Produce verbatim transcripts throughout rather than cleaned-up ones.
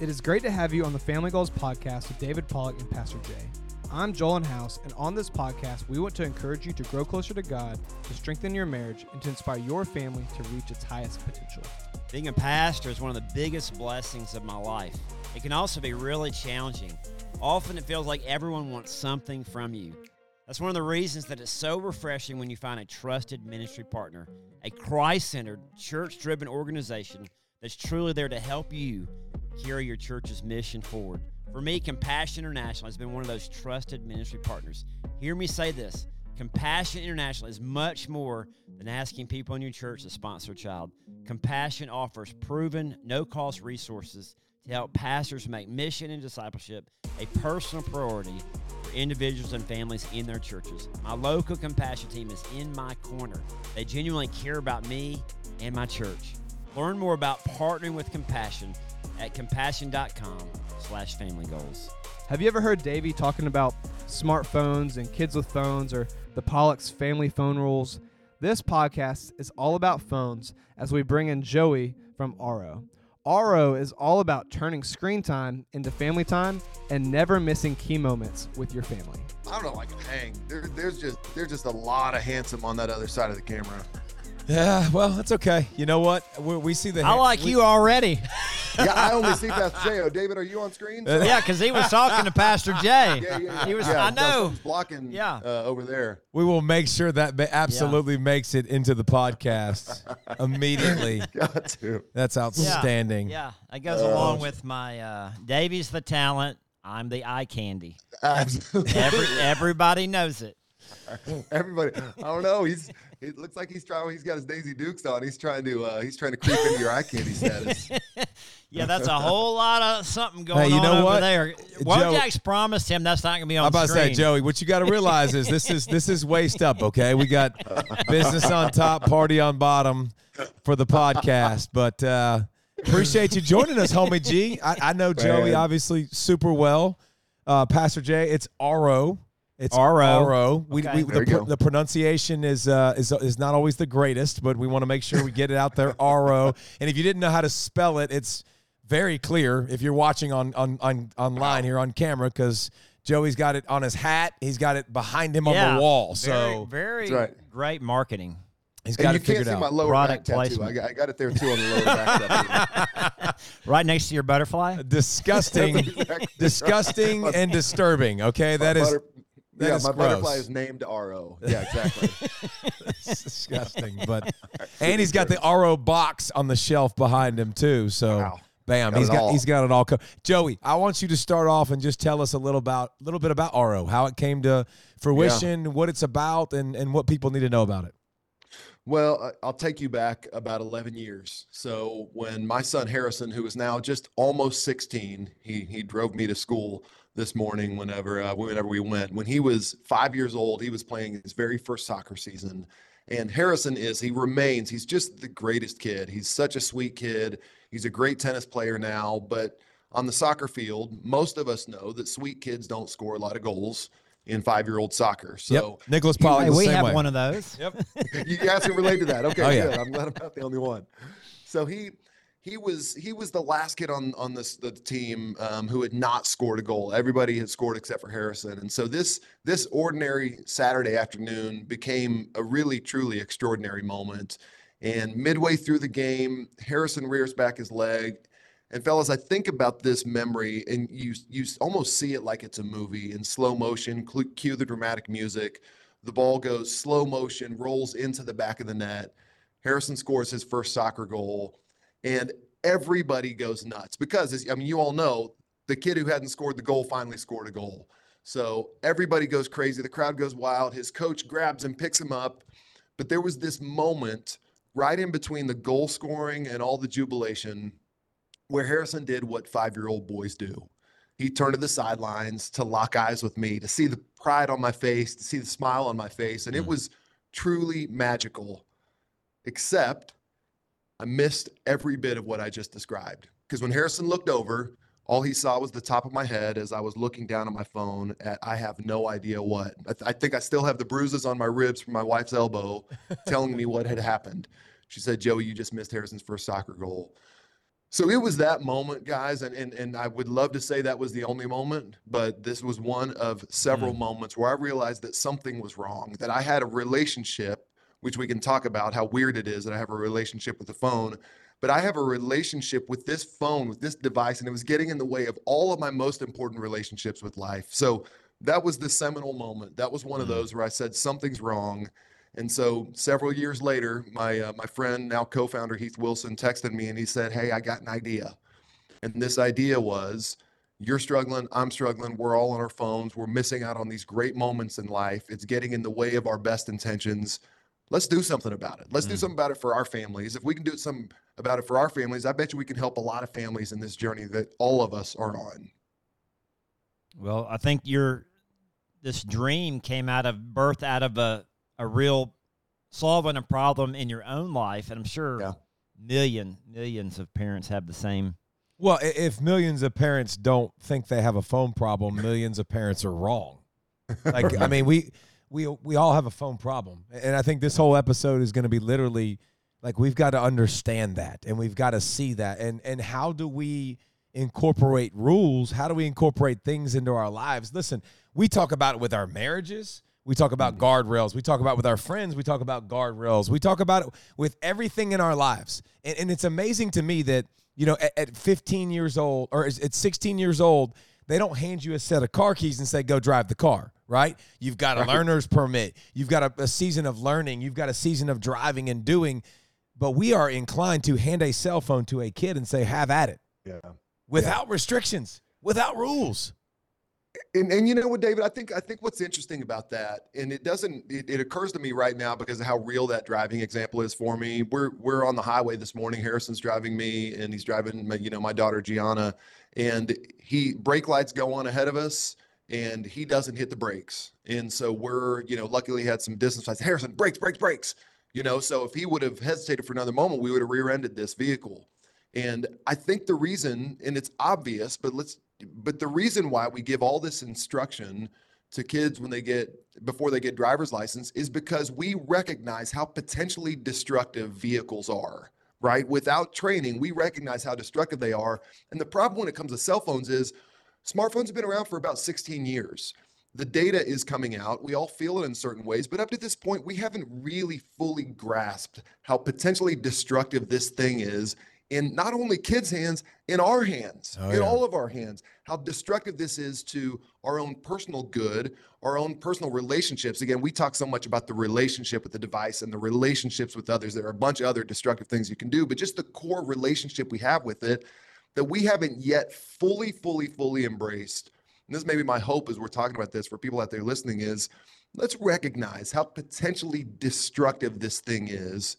It is great to have you on the Family Goals podcast with David Pollock and Pastor Jay. I'm Joel House, and on this podcast, we want to encourage you to grow closer to God, to strengthen your marriage, and to inspire your family to reach its highest potential. Being a pastor is one of the biggest blessings of my life. It can also be really challenging. Often it feels like everyone wants something from you. That's one of the reasons that it's so refreshing when you find a trusted ministry partner, a Christ-centered, church-driven organization that's truly there to help you carry your church's mission forward. For me, Compassion International has been one of those trusted ministry partners. Hear me say this. Compassion International is much more than asking people in your church to sponsor a child. Compassion offers proven, no-cost resources to help pastors make mission and discipleship a personal priority for individuals and families in their churches. My local Compassion team is in my corner. They genuinely care about me and my church. Learn more about partnering with Compassion at compassion.com slash family goals. Have you ever heard Davey talking about smartphones and kids with phones or the Pollock's family phone rules? This podcast is all about phones as we bring in Joey from Aro. Aro is all about turning screen time into family time and never missing key moments with your family. I don't know, like a hang. There, there's just there's just a lot of handsome on that other side of the camera. Yeah, well, that's okay. You know what? We, we see the. I like we, you already. Yeah, I only see Pastor Jay. Oh, David, are you on screen? Uh, yeah, because he was talking to Pastor Jay. Yeah, yeah, yeah. He was. Yeah, I know. No, blocking. Yeah. Uh, over there. We will make sure that absolutely yeah. makes it into the podcast immediately. Got to. That's outstanding. Yeah, yeah. That goes uh, along with my uh, Davey's the talent. I'm the eye candy. Absolutely. Every, everybody knows it. Everybody, I don't know. He's. It looks like he's trying. He's got his Daisy Dukes on. He's trying to. Uh, he's trying to creep into your eye candy status. Yeah, that's a whole lot of something going hey, you know on what? over there. Wojciech's promised him that's not going to be on. I'm about screen. to say, Joey, what you got to realize is this is this is waist up. Okay, we got business on top, party on bottom for the podcast. But uh, appreciate you joining us, homie G. I, I know Joey Man. obviously super well. Uh, Pastor Jay, it's Aro. It's Aro. Aro. We, okay. we, the, pr- the pronunciation is uh, is is not always the greatest, but we want to make sure we get it out there. Aro. And if you didn't know how to spell it, it's very clear if you're watching on on, on online here on camera, because Joey's got it on his hat. He's got it behind him yeah, on the wall. So very, very right. great marketing. He's got and it you figured can't see out. my lower Product back tattoo. I got, I got it there too on the lower back tattoo. Right next to your butterfly. Disgusting, exactly disgusting, right. and disturbing. Okay, that is. Butter- That yeah, is my gross. butterfly is named Aro. Yeah, exactly. It's disgusting. But and he's got the Aro box on the shelf behind him too. So wow. bam, got he's got all. he's got it all covered. Joey, I want you to start off and just tell us a little about little bit about Aro, how it came to fruition, yeah. what it's about, and and what people need to know about it. Well, I'll take you back about eleven years. So when my son Harrison, who is now just almost sixteen, he he drove me to school this morning whenever uh, whenever we went. When he was five years old, he was playing his very first soccer season. And Harrison is, he remains, he's just the greatest kid. He's such a sweet kid. He's a great tennis player now. But on the soccer field, most of us know that sweet kids don't score a lot of goals in five-year-old soccer. So yep. Nicholas Pollock, hey, we same have way. one of those. Yep. You guys can relate to that. Okay, oh, good. Yeah. I'm glad I'm not the only one. So he he was he was the last kid on on this the team um, who had not scored a goal. Everybody had scored except for Harrison. And so this this ordinary Saturday afternoon became a really truly extraordinary moment. And midway through the game, Harrison rears back his leg. And fellas, I think about this memory, and you you almost see it like it's a movie in slow motion. Cue the dramatic music. The ball goes slow motion, rolls into the back of the net. Harrison scores his first soccer goal, and everybody goes nuts because, as, I mean, you all know, the kid who hadn't scored the goal finally scored a goal. So everybody goes crazy. The crowd goes wild. His coach grabs him, picks him up. But there was this moment right in between the goal scoring and all the jubilation where Harrison did what five-year-old boys do. He turned to the sidelines to lock eyes with me, to see the pride on my face, to see the smile on my face. And it was truly magical, except I missed every bit of what I just described. Because when Harrison looked over, all he saw was the top of my head as I was looking down at my phone at I have no idea what. I, th- I think I still have the bruises on my ribs from my wife's elbow telling me what had happened. She said, "Joey, you just missed Harrison's first soccer goal." So it was that moment, guys, and, and and I would love to say that was the only moment, but this was one of several Mm. moments where I realized that something was wrong, that I had a relationship, which we can talk about how weird it is that I have a relationship with the phone, but I have a relationship with this phone, with this device, and it was getting in the way of all of my most important relationships with life. So that was the seminal moment. That was one of Mm. those where I said something's wrong. And so several years later, my uh, my friend, now co-founder Heath Wilson, texted me and he said, "Hey, I got an idea." And this idea was, you're struggling, I'm struggling, we're all on our phones, we're missing out on these great moments in life. It's getting in the way of our best intentions. Let's do something about it. Let's do Mm. something about it for our families. If we can do something about it for our families, I bet you we can help a lot of families in this journey that all of us are on. Well, I think your this dream came out of birth out of a, a real solving a problem in your own life, and I'm sure Yeah. million millions of parents have the same. Well, i- if millions of parents don't think they have a phone problem, millions of parents are wrong. Like, I mean, we we we all have a phone problem, and I think this whole episode is going to be literally like we've got to understand that, and we've got to see that, and and how do we incorporate rules? How do we incorporate things into our lives? Listen, we talk about it with our marriages. We talk about guardrails. We talk about with our friends. We talk about guardrails. We talk about it with everything in our lives. And, and it's amazing to me that, you know, at, at fifteen years old or at sixteen years old, they don't hand you a set of car keys and say, go drive the car, right? You've got a Right. learner's permit. You've got a, a season of learning. You've got a season of driving and doing. But we are inclined to hand a cell phone to a kid and say, have at it, Yeah. without restrictions, without rules. And, and you know what, David, I think I think what's interesting about that, and it doesn't, it, it occurs to me right now because of how real that driving example is for me. We're we're on the highway this morning. Harrison's driving me, and he's driving my, you know, my daughter Gianna, and he brake lights go on ahead of us, and he doesn't hit the brakes, and so we're, you know, luckily had some distance. I said, Harrison, brakes, brakes, brakes, you know. So if he would have hesitated for another moment, we would have rear-ended this vehicle. And I think the reason, and it's obvious, but let's, but the reason why we give all this instruction to kids when they get, before they get driver's license is because we recognize how potentially destructive vehicles are, right? Without training, we recognize how destructive they are. And the problem when it comes to cell phones is smartphones have been around for about sixteen years. The data is coming out. We all feel it in certain ways, but up to this point, we haven't really fully grasped how potentially destructive this thing is in not only kids' hands, in our hands, Oh, in yeah. all of our hands, how destructive this is to our own personal good, our own personal relationships. Again, we talk so much about the relationship with the device and the relationships with others. There are a bunch of other destructive things you can do, but just the core relationship we have with it that we haven't yet fully, fully, fully embraced. And this may be my hope as we're talking about this for people out there listening is, let's recognize how potentially destructive this thing is.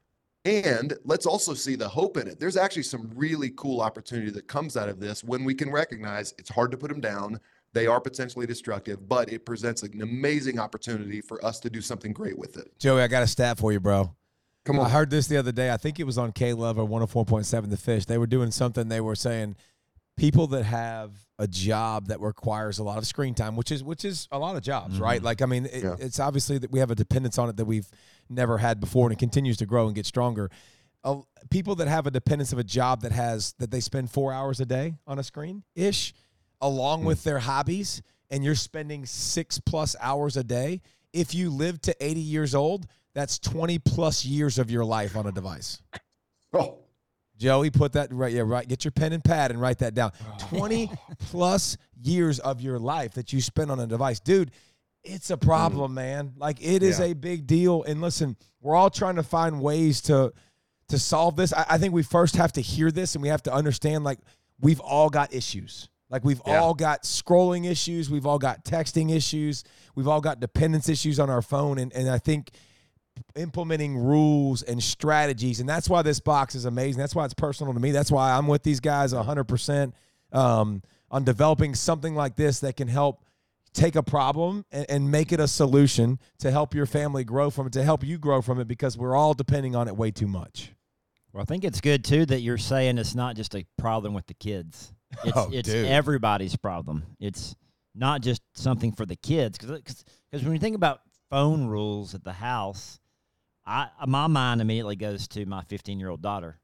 And let's also see the hope in it. There's actually some really cool opportunity that comes out of this when we can recognize it's hard to put them down. They are potentially destructive, but it presents an amazing opportunity for us to do something great with it. Joey, I got a stat for you, bro. Come I on. heard this the other day. I think it was on K-Love or one oh four point seven The Fish. They were doing something. They were saying people that have a job that requires a lot of screen time, which is which is a lot of jobs, Mhm. right? Like, I mean, it, Yeah. it's obviously that we have a dependence on it that we've never had before, and it continues to grow and get stronger. Uh, people that have a dependence of a job that has that they spend four hours a day on a screen ish, along with their hobbies, and you're spending six plus hours a day. If you live to eighty years old, that's twenty plus years of your life on a device. Oh, Joey, put that right. Yeah, right. Get your pen and pad and write that down. twenty plus years of your life that you spend on a device. Dude, it's a problem, man. Like, it is Yeah. a big deal. And listen, we're all trying to find ways to to solve this. I, I think we first have to hear this, and we have to understand, like, we've all got issues. Like, we've Yeah. all got scrolling issues. We've all got texting issues. We've all got dependence issues on our phone. And, and I think implementing rules and strategies, and that's why this box is amazing. That's why it's personal to me. That's why I'm with these guys one hundred percent um, on developing something like this that can help take a problem and, and make it a solution to help your family grow from it, to help you grow from it, because we're all depending on it way too much. Well, I think it's good too that you're saying it's not just a problem with the kids. It's Oh, it's dude. everybody's problem. It's not just something for the kids, because because when you think about phone rules at the house, I my mind immediately goes to my fifteen year old daughter.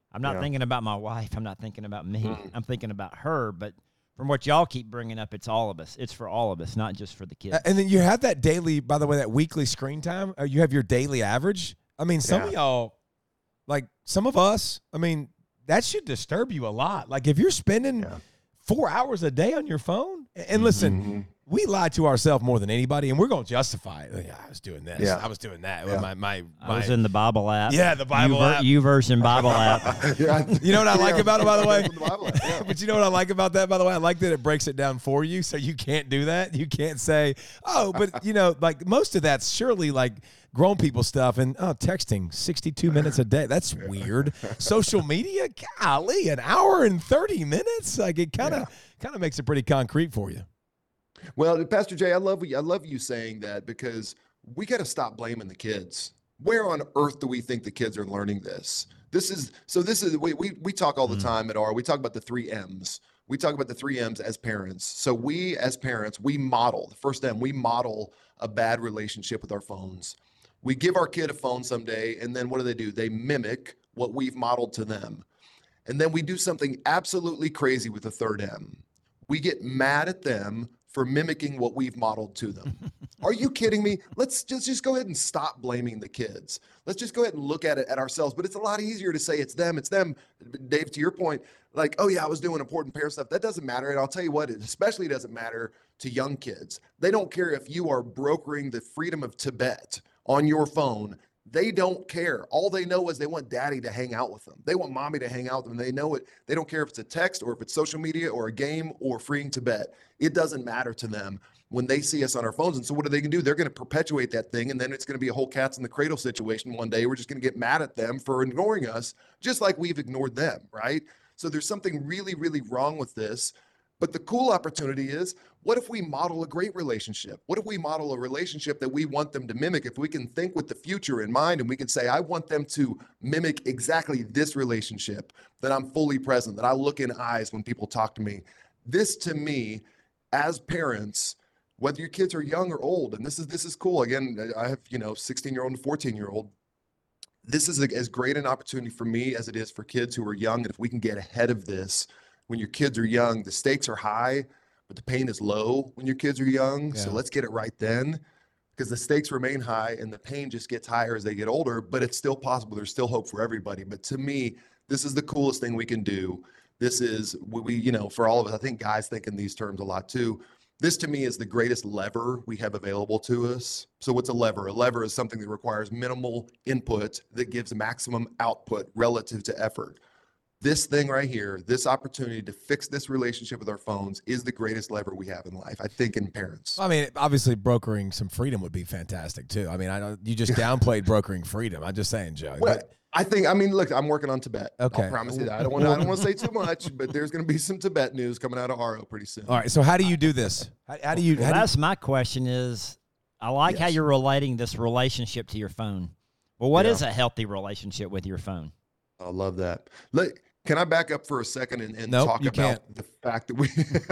I'm not Yeah. thinking about my wife. I'm not thinking about me. Mm. I'm thinking about her. But from what y'all keep bringing up, it's all of us. It's for all of us, not just for the kids. Uh, And then you have that daily, by the way, that weekly screen time. Or you have your daily average. I mean, some of Yeah. y'all, like some of us, I mean, that should disturb you a lot. Like if you're spending Yeah. four hours a day on your phone, and listen, Mhm. we lie to ourselves more than anybody, and we're going to justify it. Yeah, I was doing this. Yeah. I was doing that. Yeah. My, my, I my, was in the Bible app. Yeah, the Bible Uver- app. Uversion Bible app. Yeah. You know what I like Yeah. about it, by the way? The Bible app, yeah. But you know what I like about that, by the way? I like that it breaks it down for you, so you can't do that. You can't say, oh, but, you know, like most of that's surely like grown people stuff and, oh, texting sixty-two minutes a day. That's weird. Social media, golly, an hour and thirty minutes? Like it kind of kind of makes it pretty concrete for you. Well, Pastor Jay, I love you. I love you saying that because we got to stop blaming the kids. Where on earth do we think the kids are learning this? This is so. This is we we, we talk all the Mm. time at R. We talk about the three M's. We talk about the three M's as parents. So we, as parents, we model the first M. We model a bad relationship with our phones. We give our kid a phone someday, and then what do they do? They mimic what we've modeled to them, and then we do something absolutely crazy with the third M. We get mad at them for mimicking what we've modeled to them. Are you kidding me? Let's just, just go ahead and stop blaming the kids. Let's just go ahead and look at it at ourselves. But it's a lot easier to say it's them, it's them. Dave, to your point, like, oh yeah, I was doing important parent stuff. That doesn't matter. And I'll tell you what, it especially doesn't matter to young kids. They don't care if you are brokering the freedom of Tibet on your phone. They don't care. All they know is they want daddy to hang out with them. They want mommy to hang out with them. They know it. They don't care if it's a text or if it's social media or a game or freeing Tibet. It doesn't matter to them when they see us on our phones. And so what are they going to do? They're going to perpetuate that thing. And then it's going to be a whole cats in the cradle situation one day. We're just going to get mad at them for ignoring us, just like we've ignored them, right? So there's something really, really wrong with this. But the cool opportunity is, what if we model a great relationship? What if we model a relationship that we want them to mimic? If we can think with the future in mind and we can say, I want them to mimic exactly this relationship, that I'm fully present, that I look in eyes when people talk to me. This to me, as parents, whether your kids are young or old, and this is this is cool. Again, I have, you know, sixteen year old and fourteen year old. This is a, as great an opportunity for me as it is for kids who are young. And if we can get ahead of this, when your kids are young, the stakes are high, but the pain is low when your kids are young. So Yeah. let's get it right then, because the stakes remain high and the pain just gets higher as they get older, but it's still possible. There's still hope for everybody. But to me, this is the coolest thing we can do. This is what we, you know, for all of us, I think guys think in these terms a lot too. This to me is the greatest lever we have available to us. So what's a lever? A lever is something that requires minimal input that gives maximum output relative to effort. This thing right here, this opportunity to fix this relationship with our phones is the greatest lever we have in life, I think, in parents. I mean, obviously, brokering some freedom would be fantastic too. I mean, I don't. You just downplayed brokering freedom. I'm just saying, Joe. Well, But- I think, I mean, look, I'm working on Tibet. Okay. I'll promise you that. I don't want to, I don't want to say too much, but there's going to be some Tibet news coming out of R O pretty soon. all right. So how do you do this? How, how do you? Well, How do you that's my question is, I like how Yes. you're relating this relationship to your phone. Well, what Yeah. is a healthy relationship with your phone? I love that. Look, can I back up for a second and, and Nope, talk you about can't. the fact that we,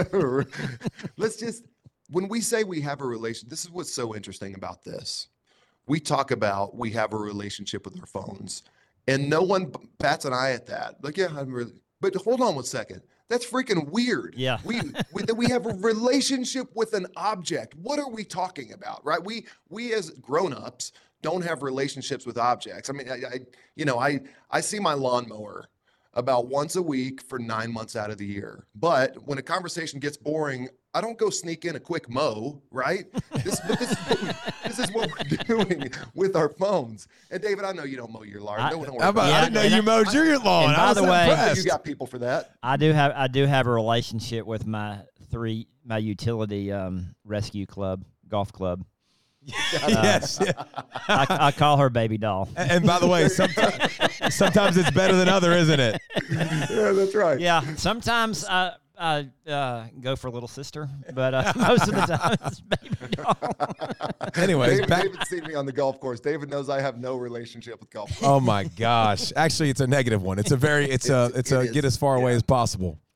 let's just, when we say we have a relation, this is what's so interesting about this. We talk about we have a relationship with our phones, and no one b- bats an eye at that. Like, yeah, I'm really, but hold on one second. That's freaking weird. Yeah. We, we that we have a relationship with an object. What are we talking about, right? We we as grown-ups don't have relationships with objects. I mean, I, I you know, I I see my lawnmower about once a week for nine months out of the year. But when a conversation gets boring, I don't go sneak in a quick mow, right? This, but this, is what we, this is what we're doing with our phones. And David, I know you don't mow your lawn. I- No, don't worry How about, about I Yeah, didn't know and you I- mowed your lawn. and by I was the way- it. impressed. You got people for that. I do have I do have a relationship with my three my utility um, rescue club golf club. yes. yeah. I, I call her baby doll. And, and by the way, sometimes sometimes it's better than other, isn't it? Yeah, that's right. Yeah, sometimes I I uh, go for little sister, but uh, most of the time it's baby doll. Anyways, David, back. David's seen me on the golf course. David knows I have no relationship with golf. Oh my gosh! Actually, it's a negative one. It's a very. It's a. It's- It's it a is. get as far away Yeah. as possible.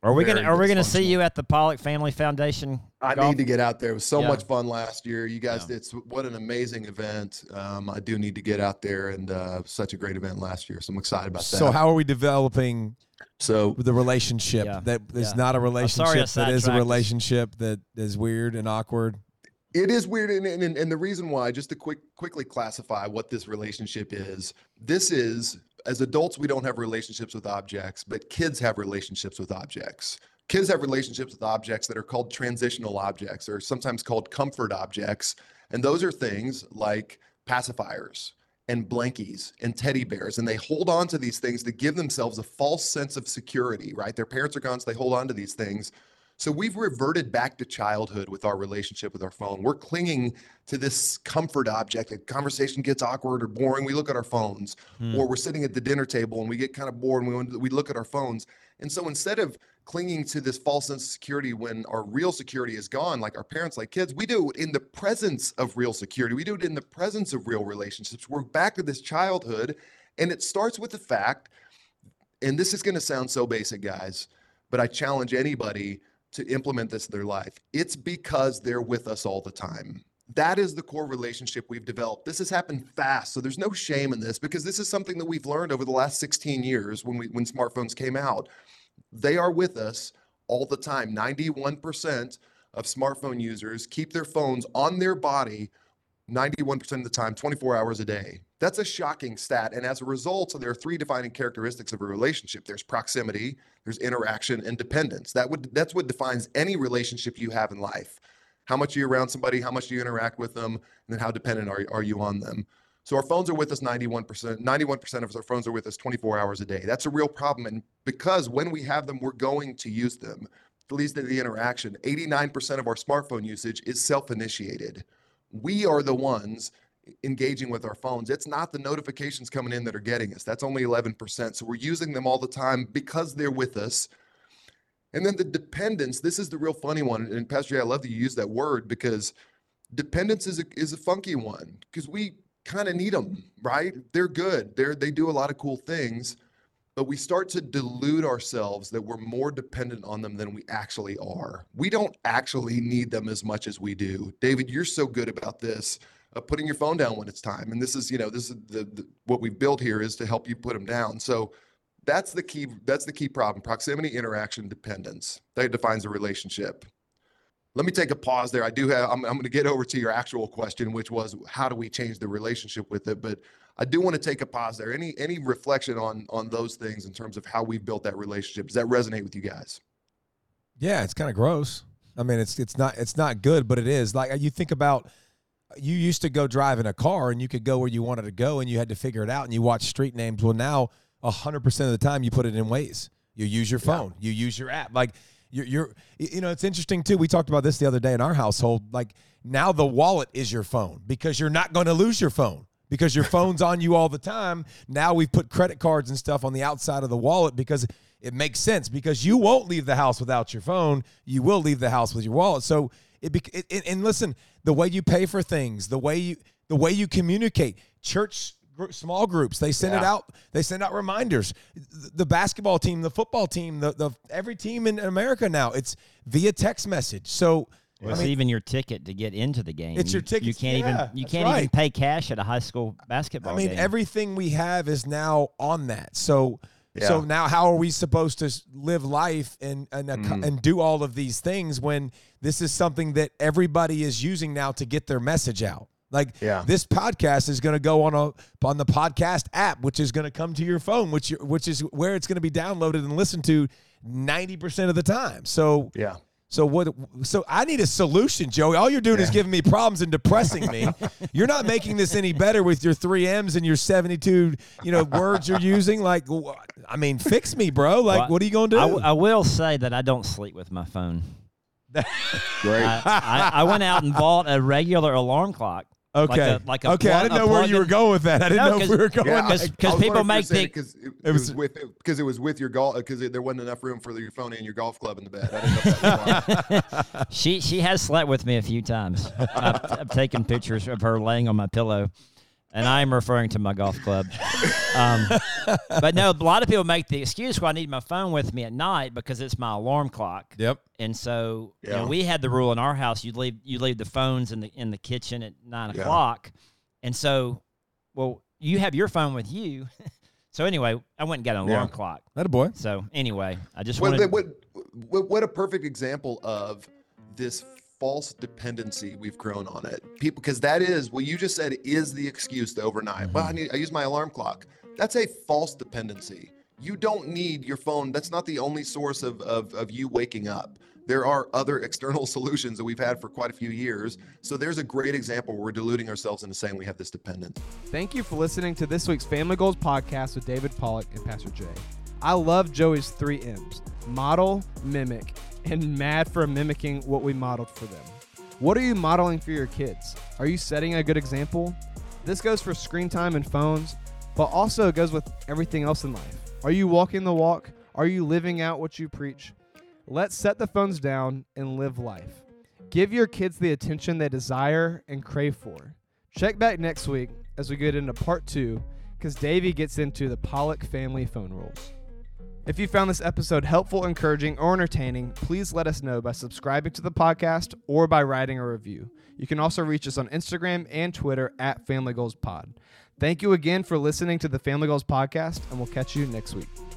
Are we Very gonna Are we gonna see dysfunctional. you at the Pollock Family Foundation? I golf? need to get out there. It was so Yeah. much fun last year. You guys, Yeah. it's what an amazing event. Um, I do need to get out there, and uh, such a great event last year. So I'm excited about that. So how are we developing So the relationship Yeah. that is Yeah. not a sorry I relationship that is a sidetracked us. relationship that is weird and awkward? it is weird, and, and and the reason why, just to quick quickly classify what this relationship is. This is, as adults, we don't have relationships with objects, but kids have relationships with objects. Kids have relationships with objects that are called transitional objects, or sometimes called comfort objects. And those are things like pacifiers and blankies and teddy bears. And they hold on to these things to give themselves a false sense of security, right? Their parents are gone, so they hold on to these things. So we've reverted back to childhood with our relationship with our phone. We're clinging to this comfort object. A conversation gets awkward or boring, we look at our phones. Hmm. Or we're sitting at the dinner table and we get kind of bored and we, want to- we look at our phones. And so instead of clinging to this false sense of security when our real security is gone, like our parents, like kids, we do it in the presence of real security. We do it in the presence of real relationships. We're back to this childhood. And it starts with the fact, and this is going to sound so basic, guys, but I challenge anybody to implement this in their life. It's because they're with us all the time. That is the core relationship we've developed. This has happened fast, so there's no shame in this, because this is something that we've learned over the last sixteen years when we when smartphones came out. They are with us all the time. ninety-one percent of smartphone users keep their phones on their body ninety-one percent of the time, twenty-four hours a day. That's a shocking stat. And as a result, there are three defining characteristics of a relationship. There's proximity, there's interaction, and dependence. That would that's what defines any relationship you have in life. How much are you around somebody? How much do you interact with them? And then how dependent are, are you on them? So our phones are with us ninety-one percent. ninety-one percent of our phones are with us twenty-four hours a day. That's a real problem. And because when we have them, we're going to use them. At least in the interaction, eighty-nine percent of our smartphone usage is self-initiated. We are the ones engaging with our phones. It's not the notifications coming in that are getting us. That's only eleven percent. So we're using them all the time because they're with us. And then the dependence, this is the real funny one. And Pastor Jay, I love that you use that word, because dependence is a, is a funky one, because we kind of need them, right? They're good. They're, they do a lot of cool things, but we start to delude ourselves that we're more dependent on them than we actually are. We don't actually need them as much as we do. David, you're so good about this, uh, putting your phone down when it's time. And this is, you know, this is the, the what we've built here is to help you put them down. So that's the key. That's the key problem. Proximity, interaction, dependence. That defines a relationship. Let me take a pause there. I do have, I'm, I'm going to get over to your actual question, which was how do we change the relationship with it? But I do want to take a pause there. Any, any reflection on, on those things in terms of how we've built that relationship? Does that resonate with you guys? Yeah, it's kind of gross. I mean, it's it's not it's not good, but it is. Like, you think about, you used to go drive in a car and you could go where you wanted to go and you had to figure it out and you watch street names. Well, now one hundred percent of the time you put it in Waze. You use your phone. Yeah. You use your app. Like, you're, you're, you know, it's interesting too. We talked about this the other day in our household. Like, now the wallet is your phone, because you're not going to lose your phone, because your phone's on you all the time. Now we've put credit cards and stuff on the outside of the wallet because it makes sense, because you won't leave the house without your phone. You will leave the house with your wallet. So it, it, it and listen, the way you pay for things, the way you, the way you communicate, church, small groups, they send yeah. it out. They send out reminders. The basketball team, the football team, the, the every team in America now, it's via text message. So well, it's I mean, even your ticket to get into the game. It's your ticket. You can't yeah, even you can't right. even pay cash at a high school basketball I mean, game. everything we have is now on that. So yeah. so now how are we supposed to live life and and mm. and do all of these things when this is something that everybody is using now to get their message out? Like, yeah. this podcast is going to go on a on the podcast app, which is going to come to your phone, which you, which is where it's going to be downloaded and listened to ninety percent of the time. So yeah. So what? So I need a solution, Joey. All you're doing yeah. is giving me problems and depressing me. You're not making this any better with your three M's and your seventy-two, you know, words you're using. Like, I mean, fix me, bro. Like, well, what are you gonna do? I, w- I will say that I don't sleep with my phone. Great. I, I, I went out and bought a regular alarm clock. Okay. Like a, like a okay. plug, I didn't know where you were going with that. I didn't no, know if we were going. Yeah, because like, people make the because it, it, it was with because it was with your golf because there wasn't enough room for your phone and your golf club in the bed. I didn't know if that was why. she she has slept with me a few times. I've, I've taken pictures of her laying on my pillow. And I am referring to my golf club. Um, but no, a lot of people make the excuse, well, I need my phone with me at night because it's my alarm clock. Yep. And so Yeah. you know, we had the rule in our house, you leave you leave the phones in the in the kitchen at nine Yeah. o'clock. And so, well, you have your phone with you. So anyway, I went and got an alarm Yeah. clock. That a boy. So anyway, I just What, wanted what, what, what a perfect example of this false dependency we've grown on it. People, because that is what you just said is the excuse to overnight. Mm-hmm. Well, I need, I use my alarm clock. That's a false dependency. You don't need your phone. That's not the only source of, of, of you waking up. There are other external solutions that we've had for quite a few years. So there's a great example where we're deluding ourselves into saying we have this dependence. Thank you for listening to this week's Family Goals podcast with David Pollock and Pastor Jay. I love Joey's three M's: model, mimic, and mad for mimicking what we modeled for them. What are you modeling for your kids? Are you setting a good example? This goes for screen time and phones, but also it goes with everything else in life. Are you walking the walk? Are you living out what you preach? Let's set the phones down and live life. Give your kids the attention they desire and crave for. Check back next week as we get into part two, because Davey gets into the Pollock family phone rules. If you found this episode helpful, encouraging, or entertaining, please let us know by subscribing to the podcast or by writing a review. You can also reach us on Instagram and Twitter at Family Goals Pod. Thank you again for listening to the Family Goals Podcast, and we'll catch you next week.